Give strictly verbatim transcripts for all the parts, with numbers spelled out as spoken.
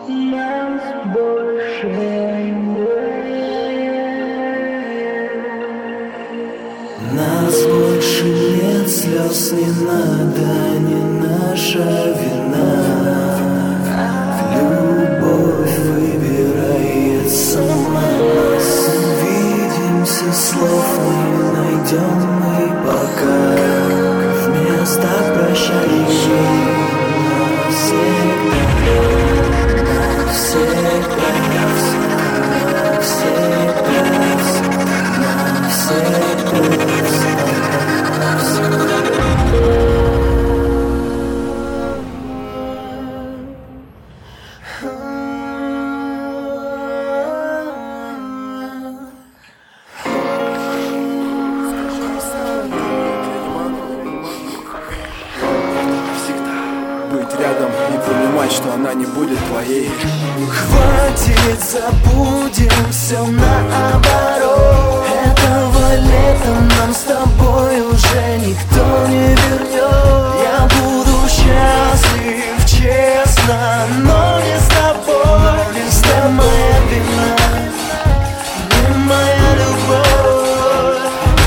Нас больше Нас больше нет, слез не надо, не наша вина. Любовь выбирает сама нас. Увидимся, слов не найдем мы пока. Вместо прощания навсегда, навсегда, навсегда, быть рядом и понимать, что она не будет твоей. Хватит, забудем все наоборот. Этого лета нам с тобой уже никто не вернет. Я буду счастлив, честно, но не с тобой. Не с моя вина, не моя любовь.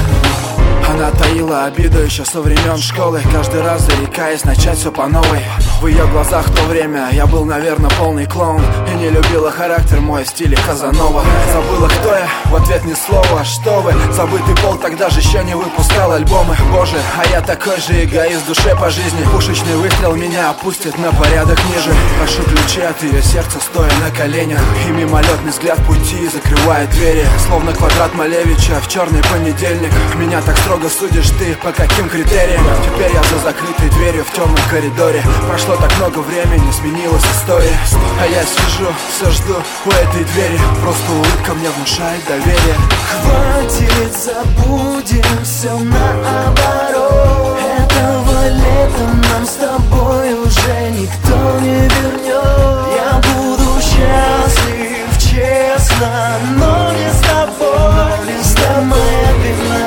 Она таила обиду еще со времен школы, каждый раз зарекаясь начать все по новой. В ее глазах в то время я был, наверное, полный клоун. И не любила характер мой в стиле Казанова. Забыла, кто я, в ответ ни слова. Что вы, забытый пол тогда же еще не выпускал альбомы. Боже, а я такой же эгоист в душе по жизни. Пушечный выстрел меня опустит на порядок ниже. Прошу ключи от ее сердца, стоя на коленях. И мимолетный взгляд пути закрывает двери. Словно квадрат Малевича в черный понедельник. Меня так строго судишь ты, по каким критериям? Теперь я за закрытой дверью в темном коридоре. Прошло так много времени, сменилась история. А я сижу, все жду у этой двери. Просто улыбка мне внушает доверие. Хватит, забудем все наоборот. Этого лета нам с тобой уже никто не вернет. Я буду счастлив, честно, но не с тобой. Не с моя вина,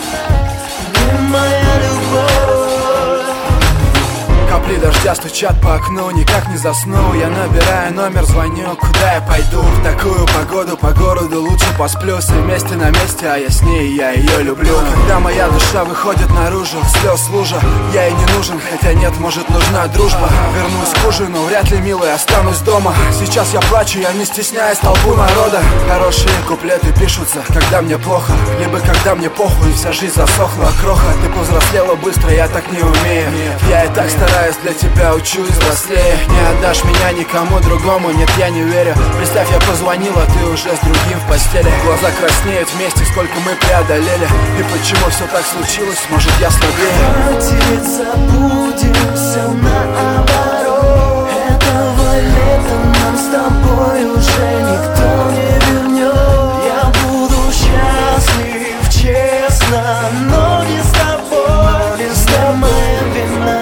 не моя любовь. Капли дождя стучат по окну, никак не засну. Я набираю номер, звоню, куда я пойду. В такую погоду по городу лучше посплю. Все вместе на месте, а я с ней, я ее люблю. Когда моя душа выходит наружу, слез лужа. Я ей не нужен, хотя нет, может нужна дружба. Вернусь к ужину, вряд ли, милый, останусь дома. Сейчас я плачу, я не стесняюсь толпу народа. Хорошие куплеты пишутся, когда мне плохо. Либо когда мне похуй, вся жизнь засохла. Кроха, ты повзрослела быстро, я так не умею. Я и так стараюсь для тебя, учусь взрослее. Не отдашь меня никому другому, нет, я не верю. Представь, я позвонила, ты уже с другим в постели. Глаза краснеют вместе, сколько мы преодолели. И почему все так случилось, может я слабее. Хватит, забудем все наоборот. Этого лета нам с тобой уже никто не вернет. Я буду счастлив, честно, но не с тобой. Не с моя вина,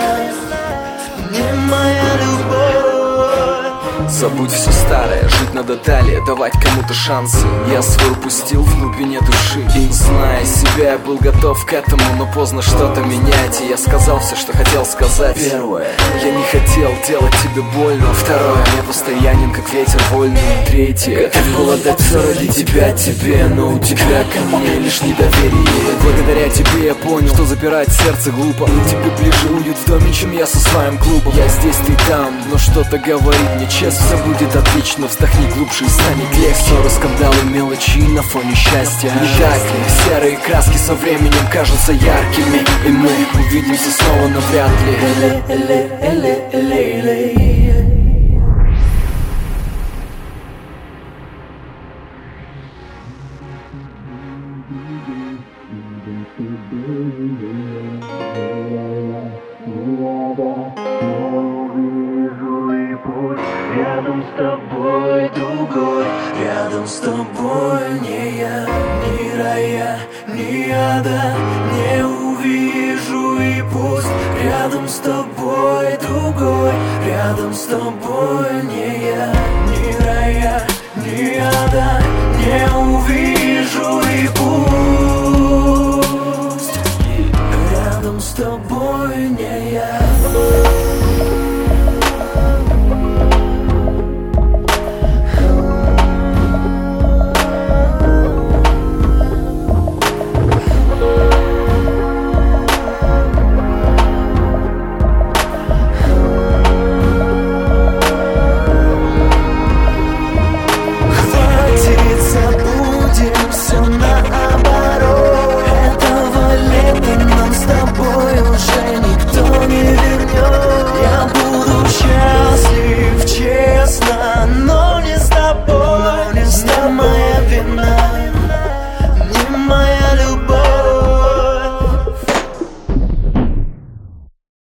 не моя любовь. Забудь все старое, жить надо далее, давать кому-то шансы. Я свой упустил в глубине души. И зная себя, я был готов к этому, но поздно что-то менять. И я сказал все, что хотел сказать. Первое, я не хотел делать тебе больно. Второе, я постоянен, как ветер вольный. Третье, готов был отдать все ради тебя, тебе. Но у тебя ко мне лишь недоверие. Благодаря тебе я понял, что запирать сердце глупо. Тебе ближе уют в доме, чем я со своим клубом. Я здесь, ты там, но что-то говорит мне честно. Все будет отлично, вздохни глубже и станет легче. Ссоры, скандалы, мелочи на фоне счастья. Не так ли? Серые краски со временем кажутся яркими. И мы увидимся снова, но вряд ли. Рядом с тобой другой, рядом с тобой не я, ни рая, ни ада не увижу, и пусть рядом с тобой другой, рядом с тобой не